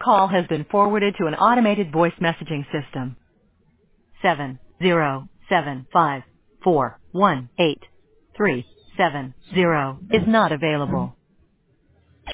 call has been forwarded to an automated voice messaging system. 707541837 is not available.